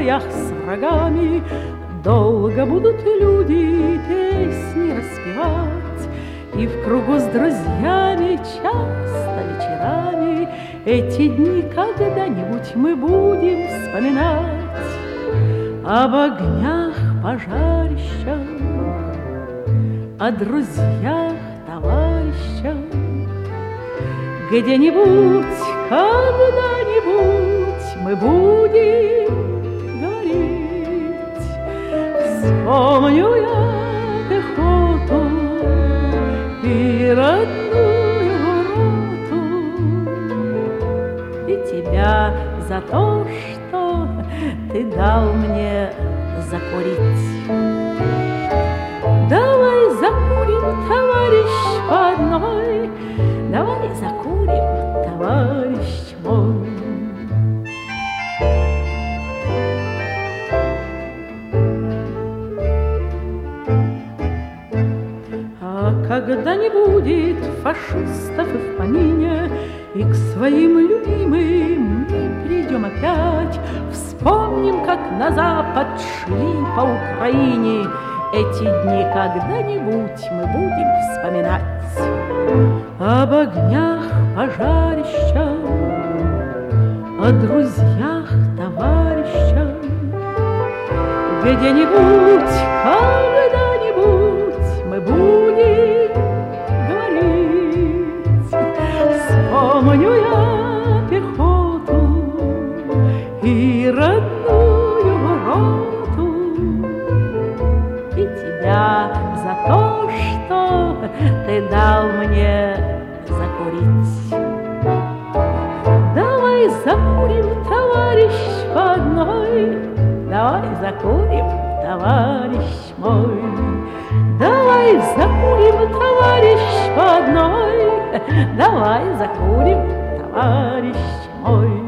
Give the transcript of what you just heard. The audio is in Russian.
боях с врагами долго будут люди песни распевать, и в кругу с друзьями часто вечерами эти дни когда-нибудь мы будем вспоминать. Об огнях пожарищах, о друзьях, товарищах, где-нибудь, когда-нибудь мы будем говорить. Вспомню я пехоту и родную роту, и тебя за то, что ты дал мне закурить. Давай закурим, товарищ, по одной, давай закурим, товарищ мой. А когда не будет фашистов и в помине, и к своим любимым мы придем опять, вспомним, как на запад шли по Украине. Эти дни когда-нибудь мы будем вспоминать. Об огнях пожарищах, о друзьях, товарищах, где-нибудь, когда-нибудь мы будем говорить. Вспомню я пехоту и родную роту, и тебя за то, что ты дал мне закурить. Давай закурим, товарищ, по одной, давай закурим, товарищ мой. Давай закурим, товарищ, по одной, давай закурим, товарищ мой.